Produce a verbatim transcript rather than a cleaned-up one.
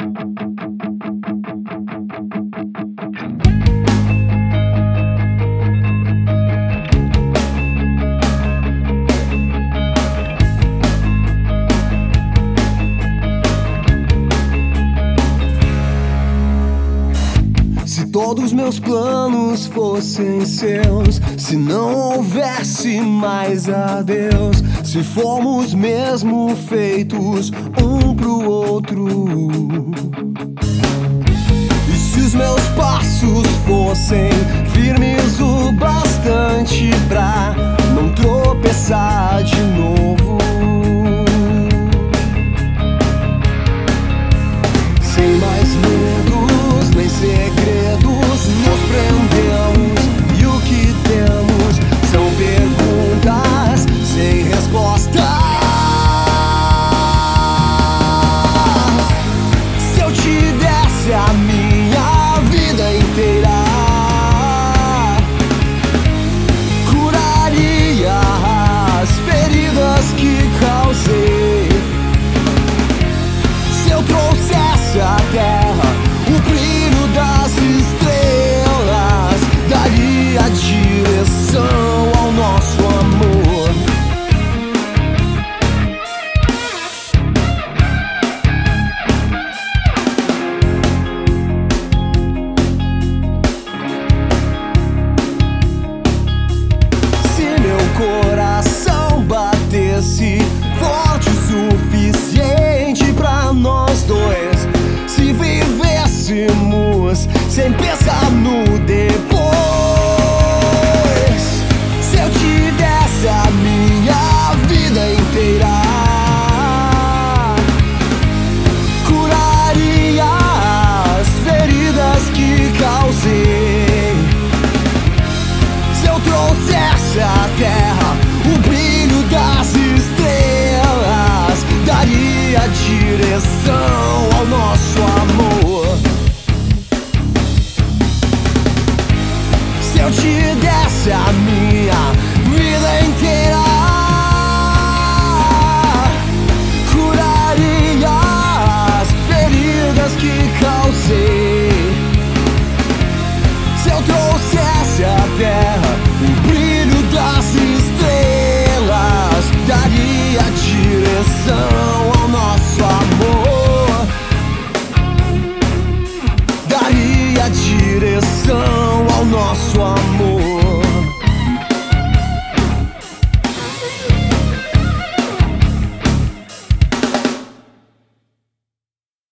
Se todos meus planos fossem seus, se não houvesse mais adeus, se formos mesmo feitos um pro outro, e se os meus passos fossem firmes o bastante pra não tropeçar de novo, sem mais medos nem segredos nos prendemos, e o que temos são perguntas sem resposta. Se eu te desse a minha vida inteira, curaria as feridas que causei. Se eu trouxesse à terra o brilho das estrelas, daria direção ao nosso amor. Se meu coração batesse forte o suficiente pra nós dois, se vivêssemos sem